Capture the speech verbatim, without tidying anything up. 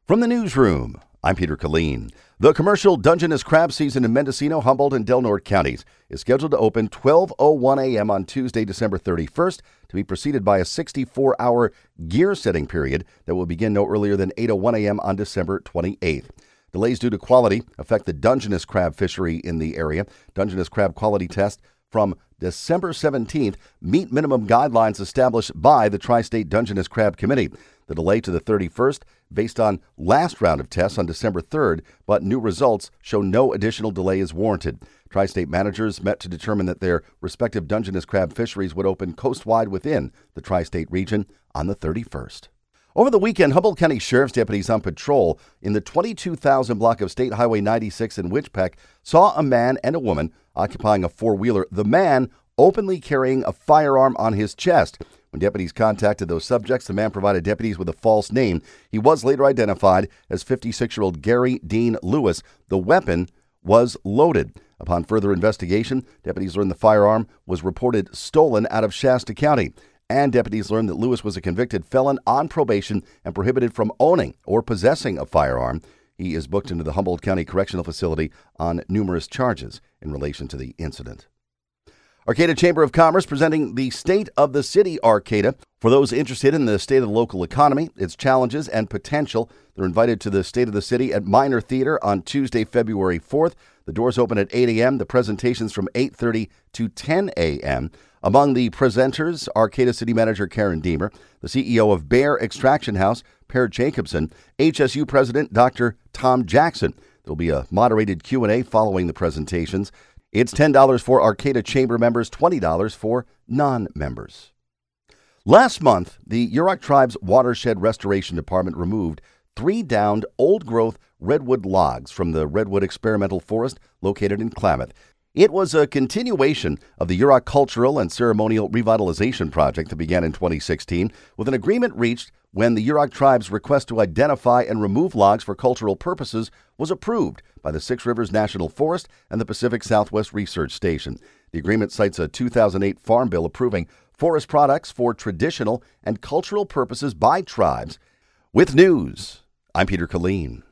From the newsroom, I'm Peter Killeen. The commercial Dungeness crab season in Mendocino, Humboldt, and Del Norte counties is scheduled to open twelve oh one a.m. on Tuesday, December thirty-first, to be preceded by a sixty-four hour gear setting period that will begin no earlier than eight oh one a.m. on December twenty-eighth. Delays due to quality affect the Dungeness crab fishery in the area. Dungeness crab quality test from December seventeenth meet minimum guidelines established by the Tri-State Dungeness Crab Committee. The delay to the thirty-first based on last round of tests on December third, but new results show no additional delay is warranted. Tri-State managers met to determine that their respective Dungeness crab fisheries would open coastwide within the Tri-State region on the thirty-first. Over the weekend, Humboldt County Sheriff's deputies on patrol in the twenty-two thousand block of State Highway ninety-six in Witchpeck saw a man and a woman occupying a four-wheeler, the man openly carrying a firearm on his chest. When deputies contacted those subjects, the man provided deputies with a false name. He was later identified as fifty-six-year-old Gary Dean Lewis. The weapon was loaded. Upon further investigation, deputies learned the firearm was reported stolen out of Shasta County. And deputies learned that Lewis was a convicted felon on probation and prohibited from owning or possessing a firearm. He is booked into the Humboldt County Correctional Facility on numerous charges in relation to the incident. Arcata Chamber of Commerce presenting the State of the City Arcata. For those interested in the state of the local economy, its challenges and potential, they're invited to the State of the City at Minor Theater on Tuesday, February fourth. The doors open at eight a.m., the presentations from eight thirty to ten a.m. Among the presenters, Arcata City Manager Karen Deemer, the C E O of Bear Extraction House, Per Jacobson, H S U President Doctor Tom Jackson. There will be a moderated Q and A following the presentations. It's ten dollars for Arcata Chamber members, twenty dollars for non-members. Last month, the Yurok Tribe's Watershed Restoration Department removed three downed old-growth redwood logs from the Redwood Experimental Forest located in Klamath. It was a continuation of the Yurok Cultural and Ceremonial Revitalization Project that began in twenty sixteen, with an agreement reached when the Yurok Tribe's request to identify and remove logs for cultural purposes was approved by the Six Rivers National Forest and the Pacific Southwest Research Station. The agreement cites a two thousand eight Farm Bill approving forest products for traditional and cultural purposes by tribes. With news, I'm Peter Killeen.